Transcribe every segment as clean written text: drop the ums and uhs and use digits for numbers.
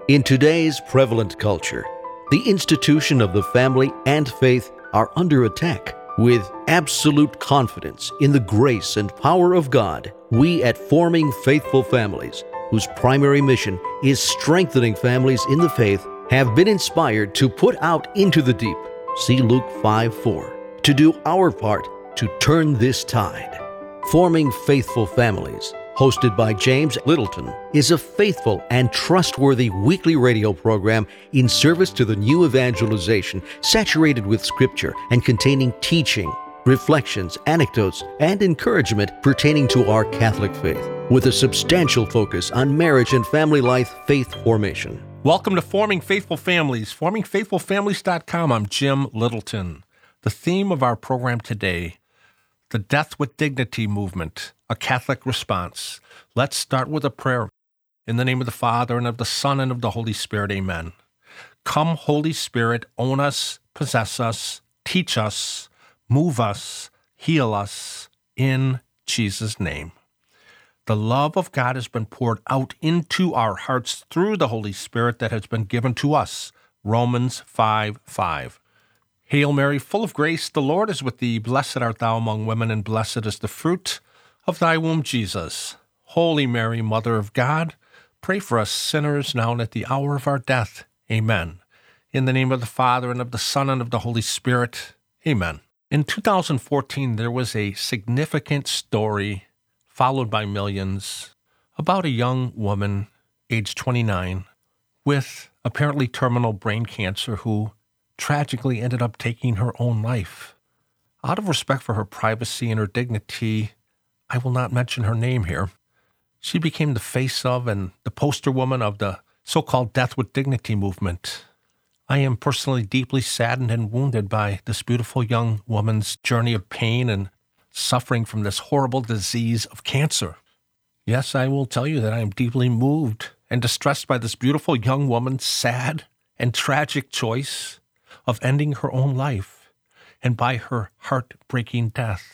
In today's prevalent culture, the institution of the family and faith are under attack. With absolute confidence in the grace and power of God, we at Forming Faithful Families, whose primary mission is strengthening families in the faith, have been inspired to put out into the deep, see Luke 5:4, to do our part to turn this tide. Forming Faithful Families, hosted by James Littleton, is a faithful and trustworthy weekly radio program in service to the new evangelization, saturated with Scripture and containing teaching, reflections, anecdotes, and encouragement pertaining to our Catholic faith, with a substantial focus on marriage and family life faith formation. Welcome to Forming Faithful Families, formingfaithfulfamilies.com. I'm Jim Littleton. The theme of our program today, the Death with Dignity movement, a Catholic response. Let's start with a prayer. In the name of the Father, and of the Son, and of the Holy Spirit, amen. Come, Holy Spirit, own us, possess us, teach us, move us, heal us, in Jesus' name. The love of God has been poured out into our hearts through the Holy Spirit that has been given to us. Romans 5:5. Hail Mary, full of grace, the Lord is with thee. Blessed art thou among women, and blessed is the fruit of thy womb, Jesus. Holy Mary, Mother of God, pray for us sinners now and at the hour of our death. Amen. In the name of the Father, and of the Son, and of the Holy Spirit. Amen. In 2014, there was a significant story, followed by millions, about a young woman, age 29, with apparently terminal brain cancer who tragically ended up taking her own life. Out of respect for her privacy and her dignity, I will not mention her name here. She became the face of and the poster woman of the so-called Death with Dignity movement. I am personally deeply saddened and wounded by this beautiful young woman's journey of pain and suffering from this horrible disease of cancer. Yes, I will tell you that I am deeply moved and distressed by this beautiful young woman's sad and tragic choice of ending her own life, and by her heartbreaking death.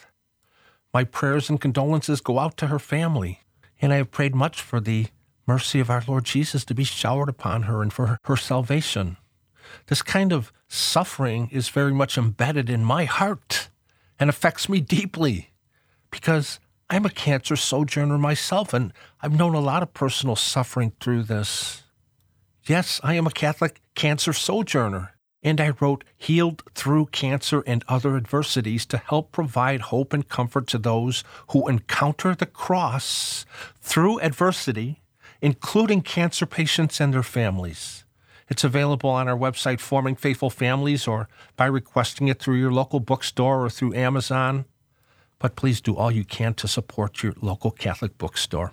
My prayers and condolences go out to her family, and I have prayed much for the mercy of our Lord Jesus to be showered upon her and for her salvation. This kind of suffering is very much embedded in my heart and affects me deeply, because I'm a cancer sojourner myself, and I've known a lot of personal suffering through this. Yes, I am a Catholic cancer sojourner, and I wrote Healed Through Cancer and Other Adversities to help provide hope and comfort to those who encounter the cross through adversity, including cancer patients and their families. It's available on our website, Forming Faithful Families, or by requesting it through your local bookstore or through Amazon. But please do all you can to support your local Catholic bookstore.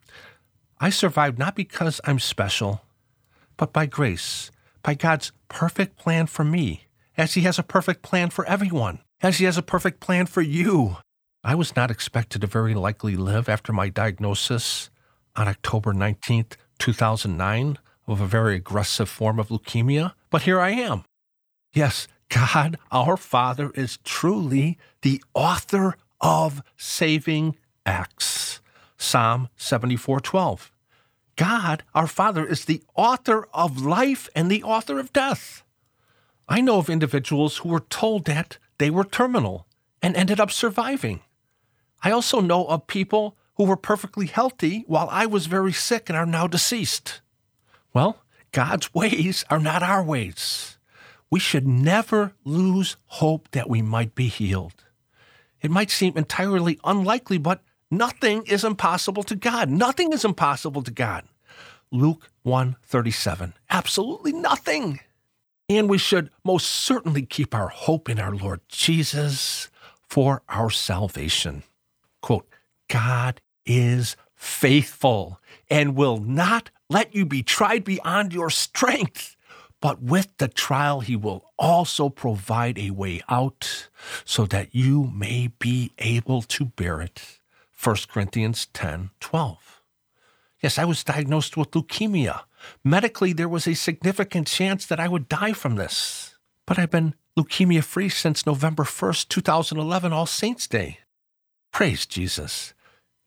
I survived not because I'm special, but by grace, by God's perfect plan for me, as He has a perfect plan for everyone, as He has a perfect plan for you. I was not expected to very likely live after my diagnosis on October 19th, 2009, of a very aggressive form of leukemia, but here I am. Yes, God, our Father, is truly the author of saving acts. Psalm 74:12. God, our Father, is the author of life and the author of death. I know of individuals who were told that they were terminal and ended up surviving. I also know of people who were perfectly healthy while I was very sick and are now deceased. Well, God's ways are not our ways. We should never lose hope that we might be healed. It might seem entirely unlikely, but nothing is impossible to God. Nothing is impossible to God. Luke 1:37. Absolutely nothing. And we should most certainly keep our hope in our Lord Jesus for our salvation. Quote, God is faithful and will not let you be tried beyond your strength, but with the trial He will also provide a way out so that you may be able to bear it. 1 Corinthians 10:12. Yes, I was diagnosed with leukemia. Medically, there was a significant chance that I would die from this. But I've been leukemia-free since November 1st, 2011, All Saints' Day. Praise Jesus.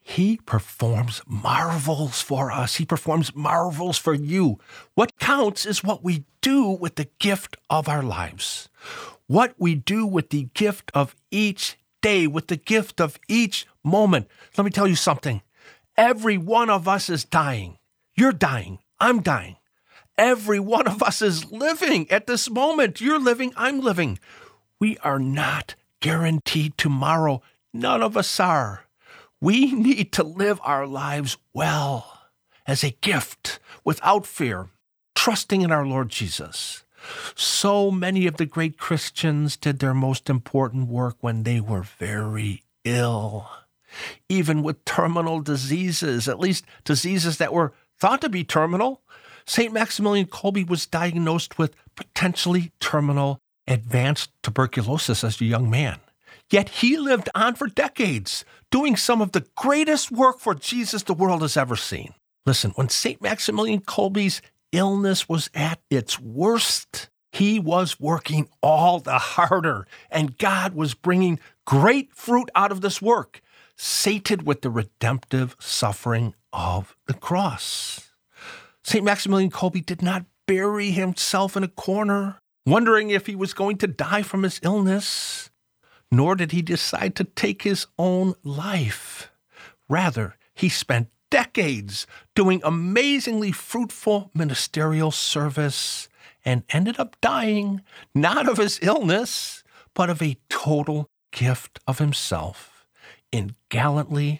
He performs marvels for us. He performs marvels for you. What counts is what we do with the gift of our lives. What we do with the gift of each day, with the gift of each moment. Let me tell you something. Every one of us is dying. You're dying. I'm dying. Every one of us is living at this moment. You're living. I'm living. We are not guaranteed tomorrow. None of us are. We need to live our lives well, as a gift, without fear, trusting in our Lord Jesus. So many of the great Christians did their most important work when they were very ill, even with terminal diseases, at least diseases that were thought to be terminal. St. Maximilian Kolbe was diagnosed with potentially terminal advanced tuberculosis as a young man. Yet he lived on for decades, doing some of the greatest work for Jesus the world has ever seen. Listen, when St. Maximilian Kolbe's illness was at its worst, he was working all the harder, and God was bringing great fruit out of this work, sated with the redemptive suffering of the cross. St. Maximilian Kolbe did not bury himself in a corner, wondering if he was going to die from his illness. Nor did he decide to take his own life. Rather, he spent decades doing amazingly fruitful ministerial service and ended up dying not of his illness, but of a total gift of himself in gallantly,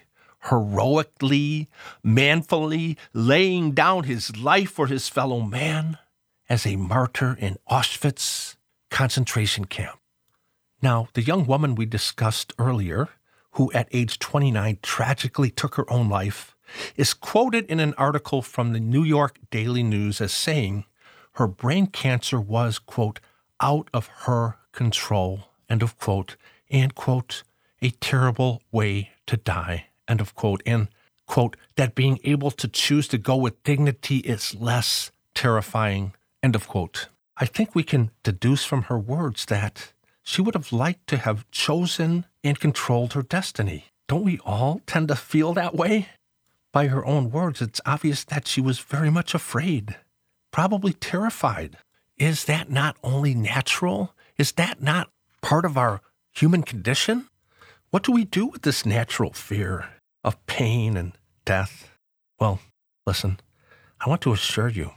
heroically, manfully laying down his life for his fellow man as a martyr in Auschwitz concentration camp. Now, the young woman we discussed earlier, who at age 29 tragically took her own life, is quoted in an article from the New York Daily News as saying her brain cancer was, quote, out of her control, end of quote, and, quote, a terrible way to die, end of quote, and, quote, that being able to choose to go with dignity is less terrifying, end of quote. I think we can deduce from her words that she would have liked to have chosen and controlled her destiny. Don't we all tend to feel that way? By her own words, it's obvious that she was very much afraid, probably terrified. Is that not only natural? Is that not part of our human condition? What do we do with this natural fear of pain and death? Well, listen, I want to assure you,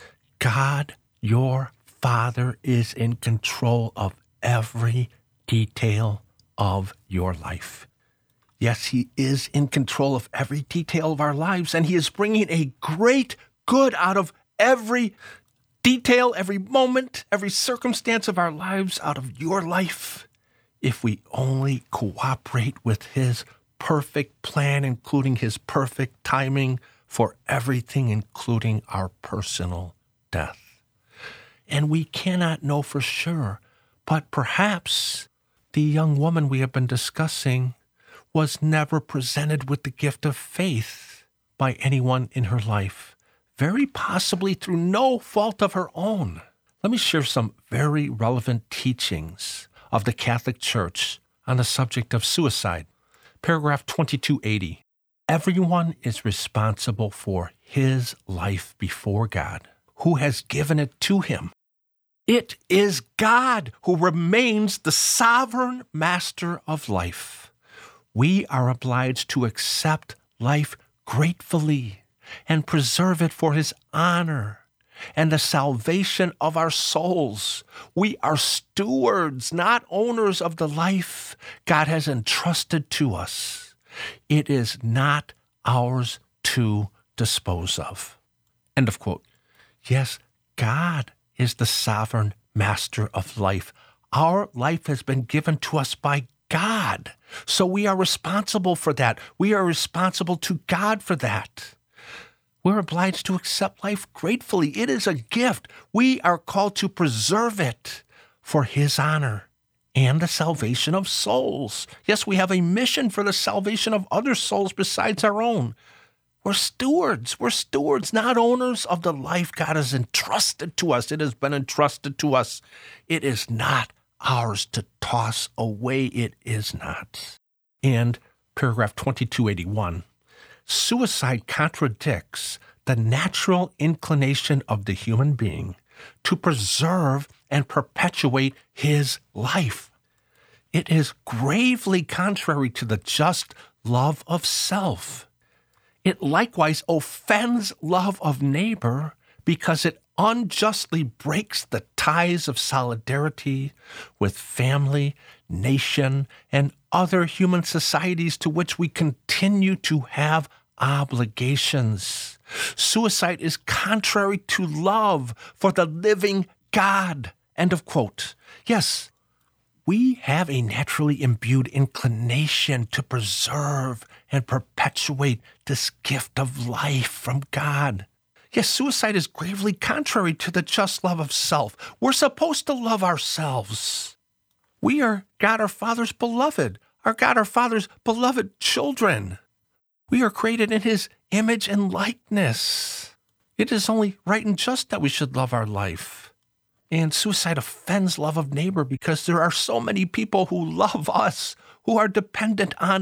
God, your Father, is in control of every detail of your life. Yes, he is in control of every detail of our lives, and he is bringing a great good out of every detail, every moment, every circumstance of our lives, out of your life, if we only cooperate with his perfect plan, including his perfect timing for everything, including our personal death. And we cannot know for sure, but perhaps the young woman we have been discussing was never presented with the gift of faith by anyone in her life, very possibly through no fault of her own. Let me share some very relevant teachings of the Catholic Church on the subject of suicide. Paragraph 2280. Everyone is responsible for his life before God, who has given it to him. It is God who remains the sovereign master of life. We are obliged to accept life gratefully and preserve it for his honor and the salvation of our souls. We are stewards, not owners of the life God has entrusted to us. It is not ours to dispose of. End of quote. Yes, God is the sovereign master of life. Our life has been given to us by God, so we are responsible for that. We are responsible to God for that. We're obliged to accept life gratefully. It is a gift. We are called to preserve it for his honor and the salvation of souls. Yes, we have a mission for the salvation of other souls besides our own. We're stewards. We're stewards, not owners of the life God has entrusted to us. It has been entrusted to us. It is not ours to toss away. It is not. And paragraph 2281. suicide contradicts the natural inclination of the human being to preserve and perpetuate his life. It is gravely contrary to the just love of self. It likewise offends love of neighbor because it unjustly breaks the ties of solidarity with family, nation, and other human societies to which we continue to have obligations. Suicide is contrary to love for the living God. End of quote. Yes, we have a naturally imbued inclination to preserve and perpetuate this gift of life from God. Yes, suicide is gravely contrary to the just love of self. We're supposed to love ourselves. We are God our Father's beloved, our God our Father's beloved children. We are created in His image and likeness. It is only right and just that we should love our life. And suicide offends love of neighbor because there are so many people who love us, who are dependent on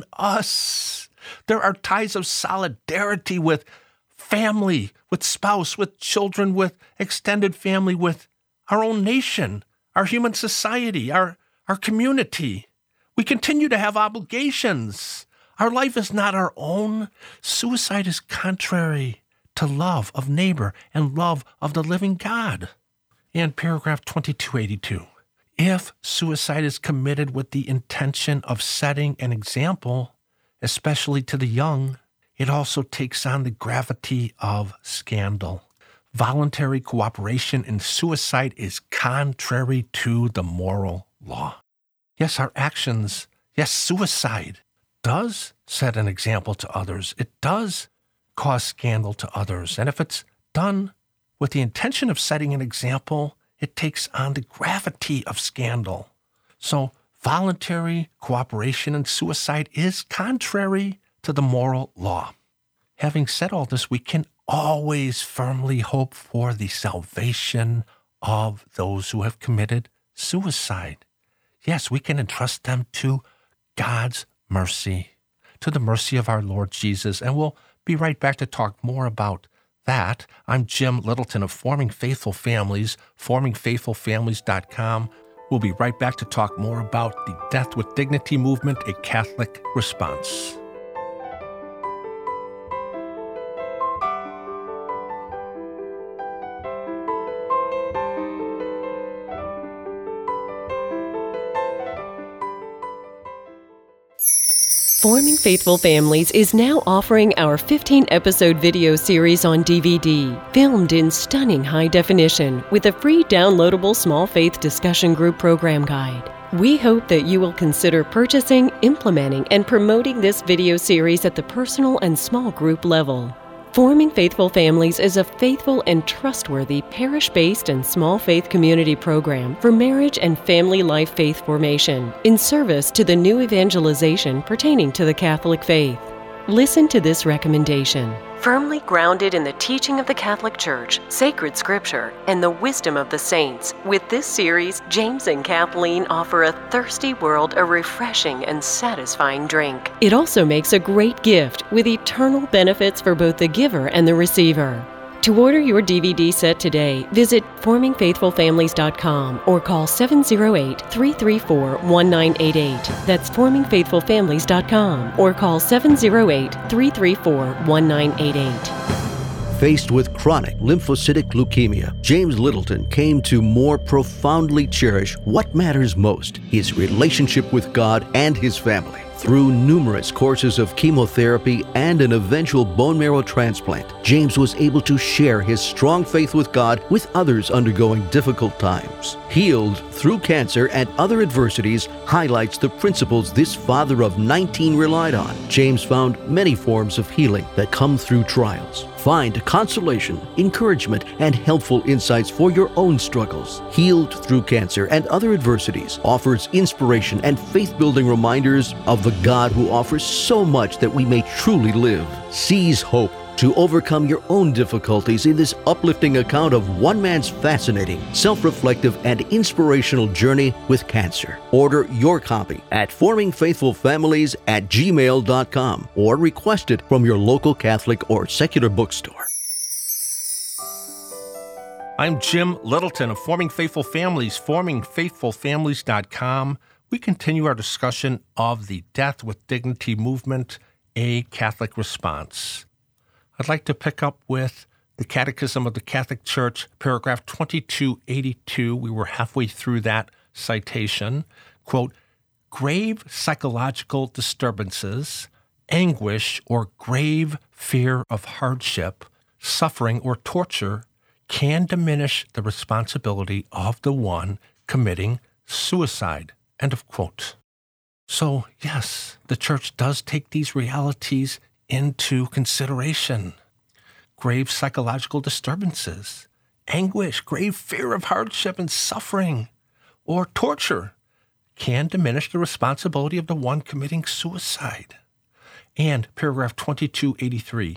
us. There are ties of solidarity with family, with spouse, with children, with extended family, with our own nation, our human society, our community. We continue to have obligations. Our life is not our own. Suicide is contrary to love of neighbor and love of the living God. And paragraph 2282. If suicide is committed with the intention of setting an example, especially to the young, it also takes on the gravity of scandal. Voluntary cooperation in suicide is contrary to the moral law. Yes, our actions, yes, suicide does set an example to others. It does cause scandal to others. And if it's done with the intention of setting an example, it takes on the gravity of scandal. So voluntary cooperation in suicide is contrary to the moral law. Having said all this, we can always firmly hope for the salvation of those who have committed suicide. Yes, we can entrust them to God's mercy, to the mercy of our Lord Jesus. And we'll be right back to talk more about that. I'm Jim Littleton of Forming Faithful Families, formingfaithfulfamilies.com. We'll be right back to talk more about the Death with Dignity movement, a Catholic response. Forming Faithful Families is now offering our 15-episode video series on DVD, filmed in stunning high definition with a free downloadable Small Faith Discussion Group program guide. We hope that you will consider purchasing, implementing, and promoting this video series at the personal and small group level. Forming Faithful Families is a faithful and trustworthy parish-based and small faith community program for marriage and family life faith formation in service to the new evangelization pertaining to the Catholic faith. Listen to this recommendation. Firmly grounded in the teaching of the Catholic Church, sacred scripture, and the wisdom of the saints, with this series, James and Kathleen offer a thirsty world a refreshing and satisfying drink. It also makes a great gift with eternal benefits for both the giver and the receiver. To order your DVD set today, visit formingfaithfulfamilies.com or call 708-334-1988. That's formingfaithfulfamilies.com or call 708-334-1988. Faced with chronic lymphocytic leukemia, James Littleton came to more profoundly cherish what matters most, his relationship with God and his family. Through numerous courses of chemotherapy and an eventual bone marrow transplant, James was able to share his strong faith with God with others undergoing difficult times. Healed Through Cancer and Other Adversities highlights the principles this father of 19 relied on. James found many forms of healing that come through trials. Find consolation, encouragement, and helpful insights for your own struggles. Healed Through Cancer and Other Adversities offers inspiration and faith-building reminders of the God who offers so much that we may truly live. Seize hope to overcome your own difficulties in this uplifting account of one man's fascinating, self-reflective, and inspirational journey with cancer. Order your copy at formingfaithfulfamilies@gmail.com or request it from your local Catholic or secular bookstore. I'm Jim Littleton of Forming Faithful Families, formingfaithfulfamilies.com. We continue our discussion of the Death with Dignity movement, a Catholic response. I'd like to pick up with the Catechism of the Catholic Church, paragraph 2282. We were halfway through that citation. Quote, grave psychological disturbances, anguish, or grave fear of hardship, suffering, or torture can diminish the responsibility of the one committing suicide. End of quote. So, yes, the Church does take these realities into consideration. Grave psychological disturbances, anguish, grave fear of hardship and suffering, or torture can diminish the responsibility of the one committing suicide. And paragraph 2283,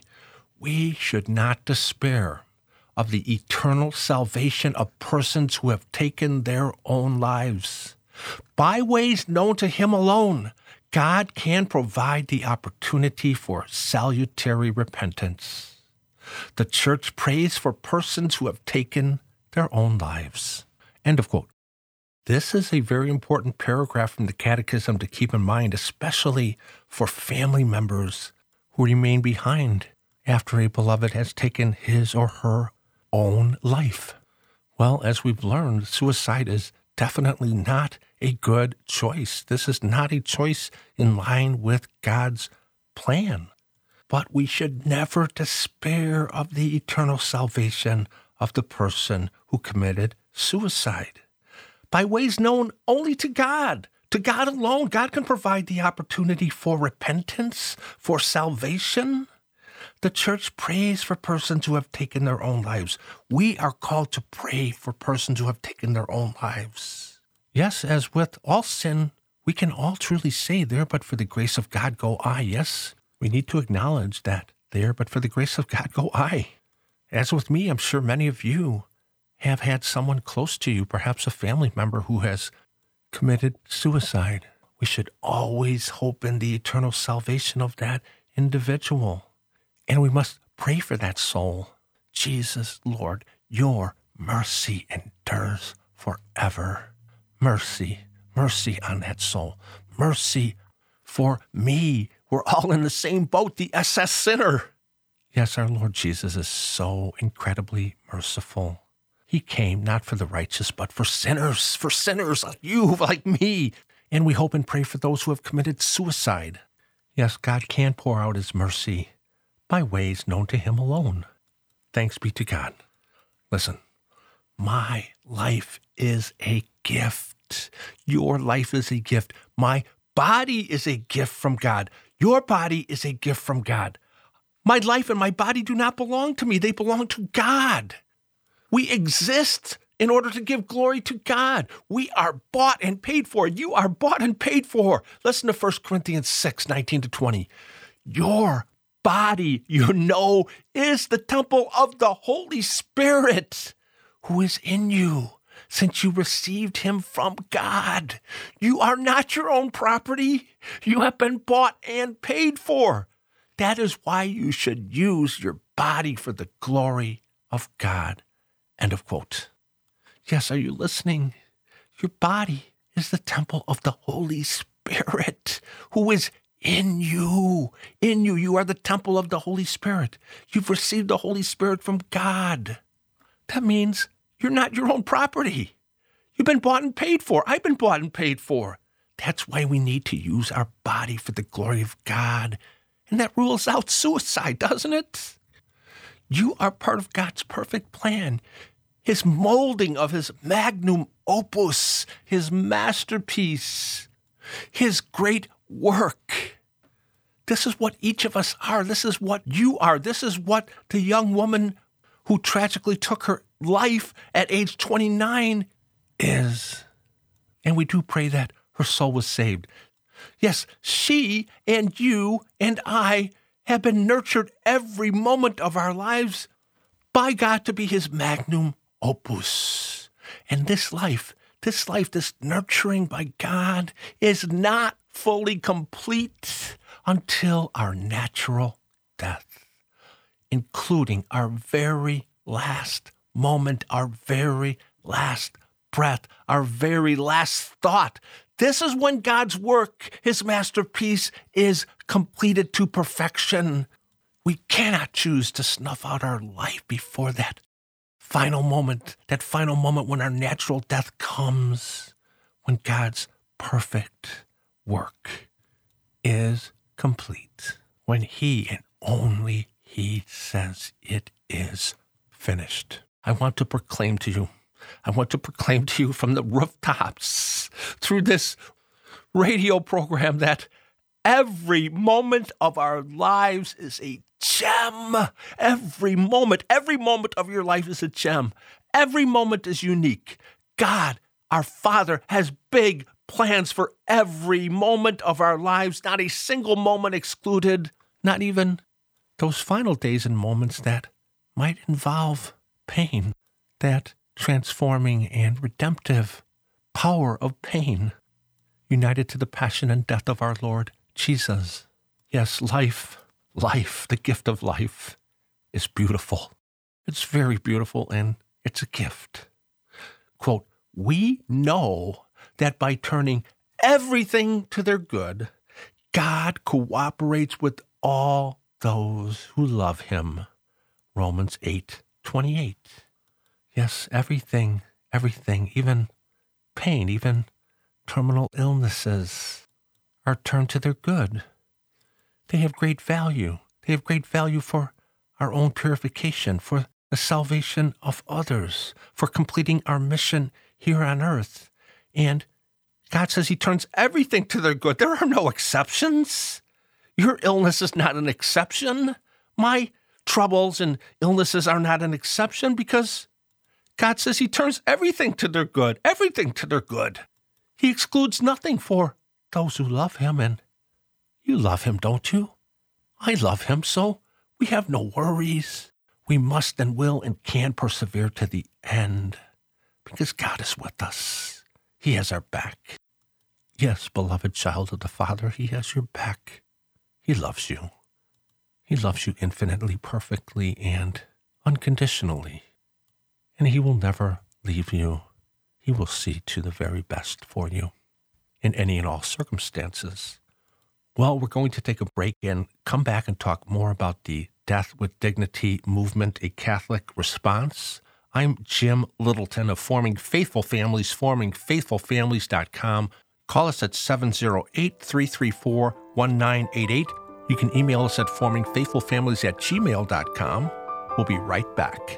we should not despair of the eternal salvation of persons who have taken their own lives. By ways known to Him alone, God can provide the opportunity for salutary repentance. The Church prays for persons who have taken their own lives. End of quote. This is a very important paragraph from the Catechism to keep in mind, especially for family members who remain behind after a beloved has taken his or her own life. Well, as we've learned, suicide is definitely not a good choice. This is not a choice in line with God's plan. But we should never despair of the eternal salvation of the person who committed suicide. By ways known only to God alone, God can provide the opportunity for repentance, for salvation. The Church prays for persons who have taken their own lives. We are called to pray for persons who have taken their own lives. Yes, as with all sin, we can all truly say, there but for the grace of God go I. Yes, we need to acknowledge that. There but for the grace of God go I. As with me, I'm sure many of you have had someone close to you, perhaps a family member, who has committed suicide. We should always hope in the eternal salvation of that individual. And we must pray for that soul. Jesus, Lord, your mercy endures forever. Mercy, mercy on that soul. Mercy for me. We're all in the same boat, the SS sinner. Yes, our Lord Jesus is so incredibly merciful. He came not for the righteous, but for sinners like you, like me. And we hope and pray for those who have committed suicide. Yes, God can pour out His mercy by ways known to Him alone. Thanks be to God. Listen, my life is a gift. Your life is a gift. My body is a gift from God. Your body is a gift from God. My life and my body do not belong to me. They belong to God. We exist in order to give glory to God. We are bought and paid for. You are bought and paid for. Listen to 1 Corinthians 6:19-20. Your body, is the temple of the Holy Spirit who is in you, since you received Him from God. You are not your own property. You have been bought and paid for. That is why you should use your body for the glory of God. End of quote. Yes, are you listening? Your body is the temple of the Holy Spirit who is in you. In you. You are the temple of the Holy Spirit. You've received the Holy Spirit from God. That means you're not your own property. You've been bought and paid for. I've been bought and paid for. That's why we need to use our body for the glory of God. And that rules out suicide, doesn't it? You are part of God's perfect plan. His molding of His magnum opus, His masterpiece, His great work. This is what each of us are. This is what you are. This is what the young woman who tragically took her life at age 29 is. And we do pray that her soul was saved. Yes, she and you and I have been nurtured every moment of our lives by God to be his magnum opus. And this life, this nurturing by God is not fully complete until our natural death, including our very last moment, our very last breath, our very last thought. This is when God's work, his masterpiece, is completed to perfection. We cannot choose to snuff out our life before that final moment when our natural death comes, when God's perfect work is complete, when he and only he says it is finished. I want to proclaim to you from the rooftops through this radio program that every moment of our lives is a gem. Every moment of your life is a gem. Every moment is unique. God, our Father, has big plans for every moment of our lives, not a single moment excluded, not even those final days and moments that might involve pain, that transforming and redemptive power of pain, united to the passion and death of our Lord Jesus. Yes, life, the gift of life is beautiful. It's very beautiful, and it's a gift. Quote, we know that by turning everything to their good, God cooperates with all those who love him. Romans 8:28. Yes, everything, even pain, even terminal illnesses are turned to their good. They have great value. They have great value for our own purification, for the salvation of others, for completing our mission here on earth. And God says he turns everything to their good. There are no exceptions. Your illness is not an exception. My troubles and illnesses are not an exception, because God says he turns everything to their good, everything to their good. He excludes nothing for those who love him, and you love him, don't you? I love him, so we have no worries. We must and will and can persevere to the end, because God is with us. He has our back. Yes, beloved child of the Father, he has your back. He loves you. He loves you infinitely, perfectly, and unconditionally. And he will never leave you. He will see to the very best for you in any and all circumstances. Well, we're going to take a break and come back and talk more about the Death with Dignity movement, a Catholic response. I'm Jim Littleton of Forming Faithful Families, formingfaithfulfamilies.com. Call us at 708-334-1988. You can email us at formingfaithfulfamilies@gmail.com. We'll be right back.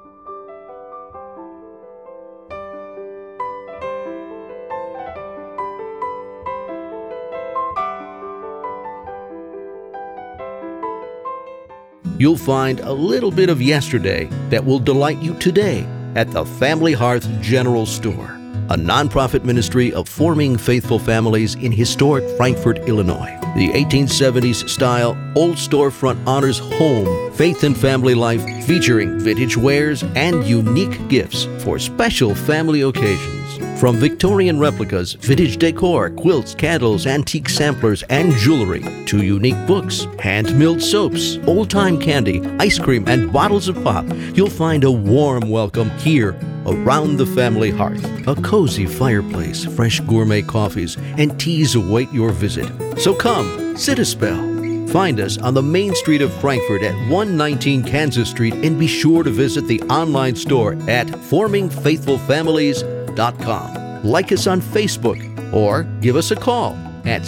You'll find a little bit of yesterday that will delight you today at the Family Hearth General Store, a nonprofit ministry of Forming Faithful Families in historic Frankfort, Illinois. The 1870s style old storefront honors home, faith, and family life, featuring vintage wares and unique gifts for special family occasions. From Victorian replicas, vintage decor, quilts, candles, antique samplers, and jewelry, to unique books, hand-milled soaps, old-time candy, ice cream, and bottles of pop, you'll find a warm welcome here around the family hearth. A cozy fireplace, fresh gourmet coffees, and teas await your visit. So come, sit a spell. Find us on the main street of Frankfort at 119 Kansas Street, and be sure to visit the online store at formingfaithfulfamilies.com. Like us on Facebook or give us a call at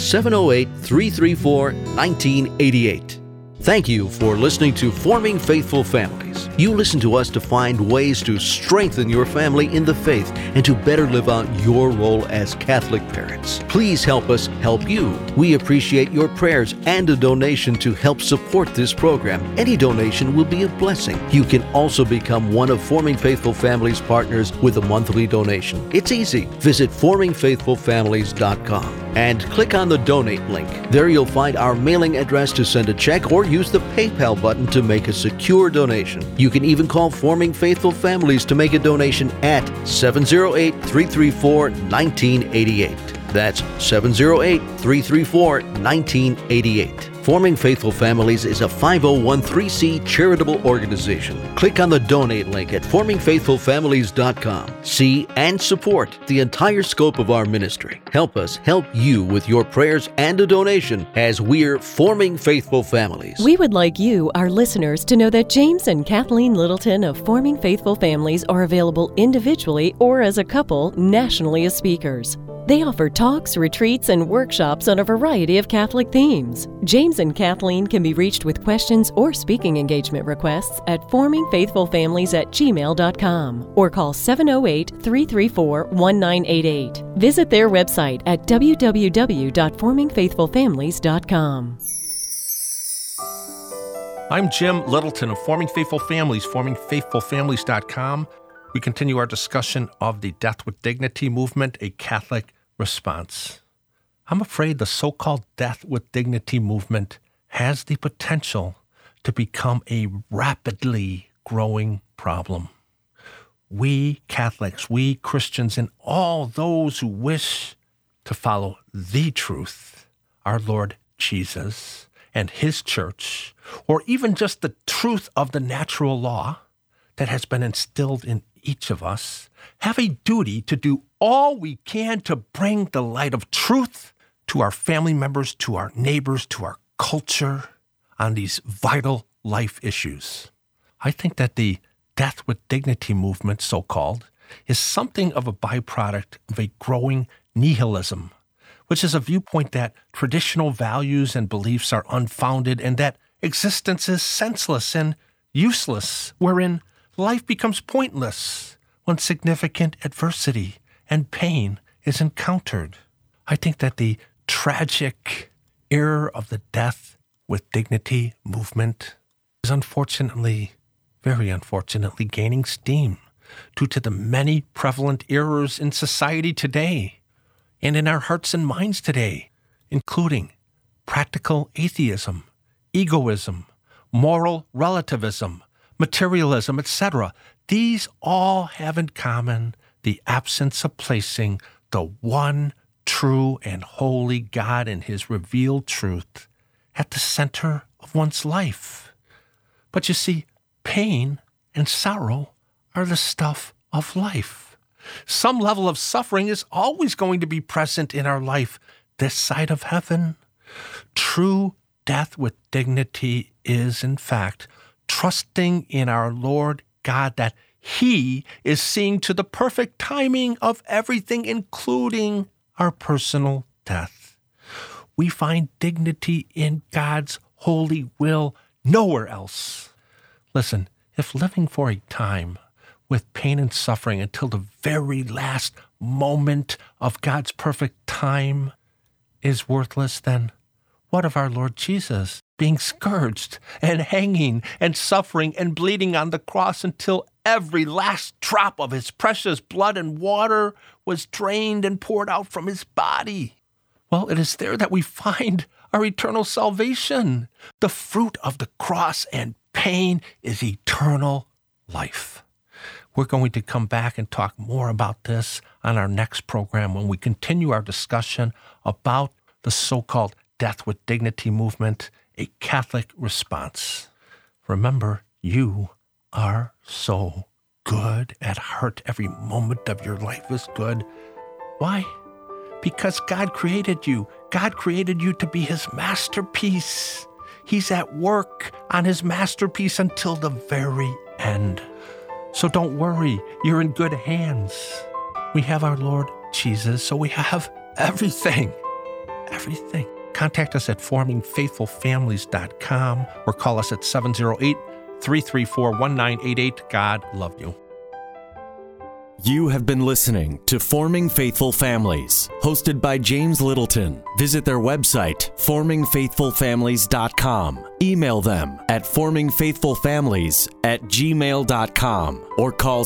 708-334-1988. Thank you for listening to Forming Faithful Families. Families. You listen to us to find ways to strengthen your family in the faith and to better live out your role as Catholic parents. Please help us help you. We appreciate your prayers and a donation to help support this program. Any donation will be a blessing. You can also become one of Forming Faithful Families partners with a monthly donation. It's easy. Visit formingfaithfulfamilies.com and click on the donate link. There you'll find our mailing address to send a check or use the PayPal button to make a secure donation. You can even call Forming Faithful Families to make a donation at 708-334-1988. That's 708-334-1988. Forming Faithful Families is a 501(c) charitable organization. Click on the donate link at formingfaithfulfamilies.com. See and support the entire scope of our ministry. Help us help you with your prayers and a donation as we're Forming Faithful Families. We would like you, our listeners, to know that James and Kathleen Littleton of Forming Faithful Families are available individually or as a couple nationally as speakers. They offer talks, retreats, and workshops on a variety of Catholic themes. James and Kathleen can be reached with questions or speaking engagement requests at formingfaithfulfamilies@gmail.com or call 708-334-1988. Visit their website at www.formingfaithfulfamilies.com. I'm Jim Littleton of Forming Faithful Families, formingfaithfulfamilies.com. We continue our discussion of the Death with Dignity movement, a Catholic response. I'm afraid the so-called Death with Dignity movement has the potential to become a rapidly growing problem. We Catholics, we Christians, and all those who wish to follow the truth, our Lord Jesus and His church, or even just the truth of the natural law that has been instilled in each of us, have a duty to do all we can to bring the light of truth to our family members, to our neighbors, to our culture on these vital life issues. I think that the Death with Dignity movement, so-called, is something of a byproduct of a growing nihilism, which is a viewpoint that traditional values and beliefs are unfounded and that existence is senseless and useless, wherein life becomes pointless when significant adversity and pain is encountered. I think that the tragic error of the Death with Dignity movement is unfortunately, very unfortunately, gaining steam due to the many prevalent errors in society today and in our hearts and minds today, including practical atheism, egoism, moral relativism, materialism, etc. These all have in common the absence of placing the one true and holy God and His revealed truth at the center of one's life. But you see, pain and sorrow are the stuff of life. Some level of suffering is always going to be present in our life this side of heaven. True death with dignity is, in fact, trusting in our Lord God that He is seeing to the perfect timing of everything, including our personal death. We find dignity in God's holy will nowhere else. Listen, if living for a time with pain and suffering until the very last moment of God's perfect time is worthless, then what of our Lord Jesus being scourged and hanging and suffering and bleeding on the cross until every last drop of His precious blood and water was drained and poured out from His body? Well, it is there that we find our eternal salvation. The fruit of the cross and pain is eternal life. We're going to come back and talk more about this on our next program when we continue our discussion about the so-called Death with Dignity movement, a Catholic response. Remember, you are so good at heart. Every moment of your life is good. Why? Because God created you. God created you to be His masterpiece. He's at work on His masterpiece until the very end. So don't worry, you're in good hands. We have our Lord Jesus, so we have everything. Everything. Contact us at formingfaithfulfamilies.com or call us at 708 334-1988. God love you. You have been listening to Forming Faithful Families, hosted by James Littleton. Visit their website, formingfaithfulfamilies.com. Email them at formingfaithfulfamilies@gmail.com or call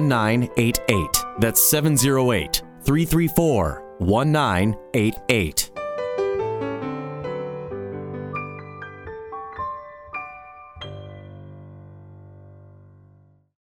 708-334-1988. That's 708-334-1988.